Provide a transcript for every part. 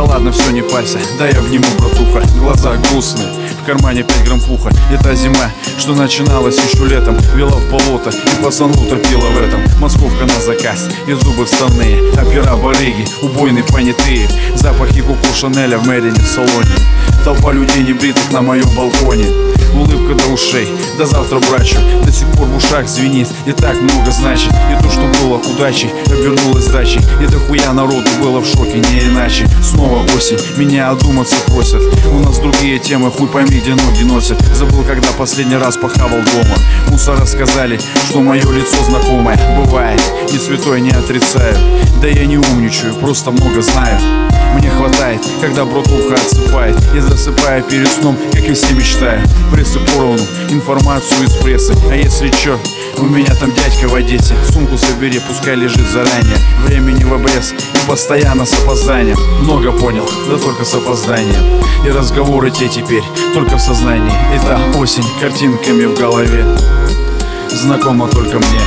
ладно, все, не парься, дай я обниму, братуха. Глаза грустные, в кармане 5 грамм пуха. И та зима, что начиналась еще летом, вела в болото и пацану топила в этом. Московка на заказ, и зубы вставные, опера барыги, убойные понятые. Запахи Коко Шанеля в Мэрине в салоне. Толпа людей небритых на моем балконе. Улыбка до ушей, до завтра, брачу. До сих пор в ушах звенит, и так много значит. И то, что было удачей, обернулось дачей. И дохуя народу было в шоке, не иначе. Снова осень, меня одуматься просят. У нас другие темы, хуй пойми, где ноги носят. Забыл, когда последний раз похавал дома. Мусора сказали, что мое лицо знакомое. Бывает, не святой, не отрицаю. Да я не умничаю, просто много знаю. Мне хватает, когда братуха отсыпает. И засыпая перед сном, как и все мечтаю. Прессы поровну, информацию из прессы. А если чё, у меня там дядька в Одессе. Сумку собери, пускай лежит заранее. Времени в обрез и постоянно с опозданием. Много понял, да только с опозданием. И разговоры те теперь только в сознании. И та осень картинками в голове знакома только мне.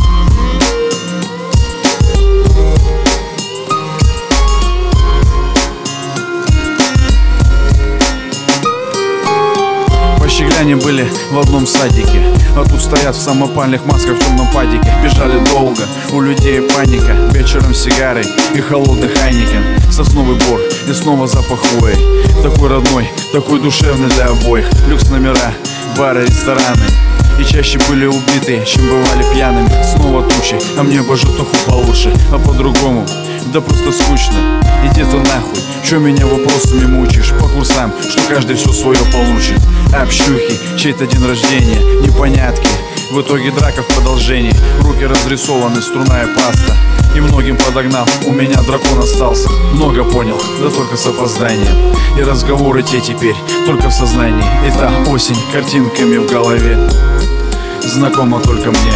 Щегляне были в одном садике, а тут стоят в самопальных масках в темном падике. Бежали долго, у людей паника. Вечером сигары и холодный хайникен. Сосновый бор и снова запах хвои. Такой родной, такой душевный для обоих. Люкс номера, бары, рестораны. И чаще были убитые, чем бывали пьяными. Снова тучи, а мне бы житуху получше. А по-другому, да просто скучно. Иди ты нахуй, чё меня вопросами мучаешь? По курсам, что каждый все свое получит. Общухи, чей-то день рождения, непонятки. В итоге драка в продолжении. Руки разрисованы, струная паста. И многим подогнал, у меня дракон остался. Много понял, да только с опозданием. И разговоры те теперь только в сознании. И та осень картинками в голове знакома только мне.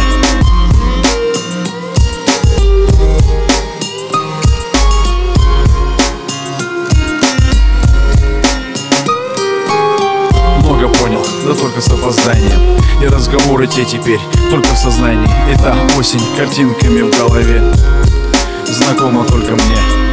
Много понял, да только с опозданием. И разговоры те теперь только в сознании. И та осень картинками в голове знакома только мне.